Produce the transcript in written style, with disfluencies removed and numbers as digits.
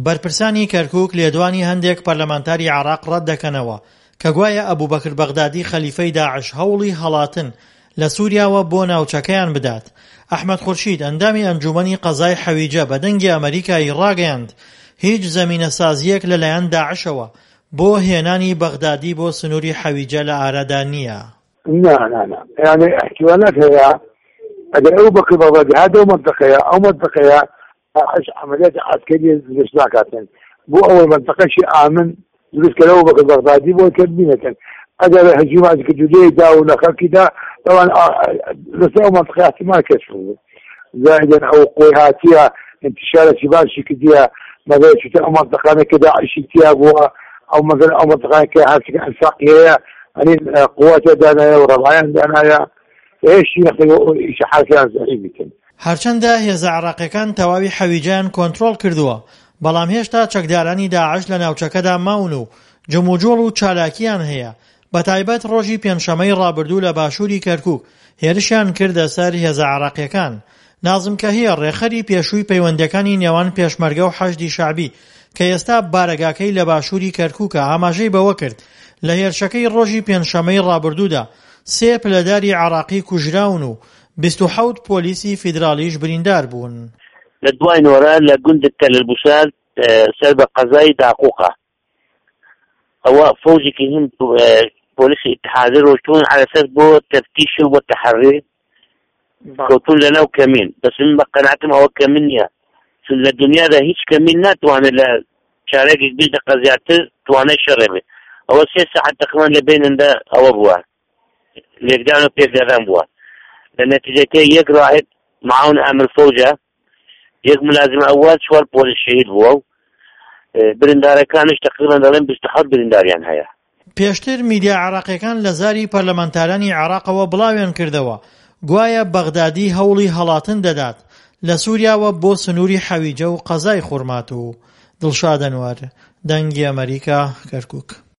بەرپرسانی کەرکووک لێدوانی هەندێک پەرلەمانتاری عێراق ڕەت دەکەنەوە کە گوایە ئەبوبەکر بەغدادی خەلیفەی داعش هەوڵی هەڵاتن لە سووریاوە بۆ ناوچەکەیان بدات. ئەحمەد خورشید ئەندامی ئەنجومەنی قەزای حەویجە بە دەنگی ئەمریکایی ڕاگەیاند هیچ زەمینە سازیەک لەلایەن داعشەوە بۆ هێنانی بەغدادی بۆ سنووری حەویجە لە ئارادا نییە. لا يعني احتمالات هي أو بكر بغدادي هذا أو منطقة عمليات عسكرية للإشراكات بو أول منطقة شيء آمن بس لو بكر بغدادي بو كبينة هذا هجومات كجولية ولا كذا طبعا لسه منطقة احتمال كشف زائدا أو قويهاتية انتشار شباب شكدية مثلا شو منطقة كذا عشتيها أو مثلا أو منطقة كذا أنفاقية يعني قوات دانايا وربعيان دانايا ايش يخلي شحال كان زعيم يمكن هەرچەندە هێزە عێراقیەکان تەواوی حەویجەیان کۆنتڕۆڵ کردووە بەڵام هێشتا چەکدارانی داعش لە ناوچەکەدا ماون و جموجۆڵ و چالاکیان هەیە. بەتایبەت ڕۆژی پێنجشەمەی ڕابردوو لە باشووری کەرکووک هێرشیان کردە سەر هێزە عێراقیەکان. نازم کەهیە ڕێخەری پێشووی پەیوەندەکانی نێوان پێشمەرگە و حەشدی شعبی کە ئێستا بارەگاکەی لە باشووری کەرکووکە ئاماژەی بەوە کرد لە هێرشەکەی ڕۆژی پێنجشەمەی ڕابردوودا 3 پلەداری عێراقی کوژراون و 27 پۆلیسی فیدرالیش بریندار بوون. لە دوای نۆرە لە گوندک تەلەربوسات سەر بە قەزای داقوقە ئەوە فەوجێکی هەم پۆلیسی ئیتحادی ڕۆشتون على أساس بۆ تەفتیش و بۆ تەحەڕی کەوتون لەناو کەمین بەس من بە قەناعەتم ئەوە کەمین نییە چون لە دنیادا هیچ کەمین ناتوانێت لە چارەکێک 20 دقیقە زیاتر توانای شەڕێ بێت. ئەوە 3 ساعت تقریبا لە بینندا ئەوە بووە لێکدان و پێکدادان بووە لە نەتیجەکەی یەک ڕاهێد معاون ئامر فەوجە یەک ملازم ئەوەل 4 پۆلیس شەهید بووە و بریندارەکانش تقریبا دەڵێن 27 برینداریان هەیە. پێشتر میدیا عێراقیەکان لە زاری پەرلەمانتارانی عێراقەوە بڵاویان کردەوە گوایە بەغدادی هەوڵی هەڵاتن دەدات لە سووریاوە بۆ سنووری حەویجە و قەزای خورمات و دڵشاد ئەنوار دەنگی ئەمریکا کەرکووک.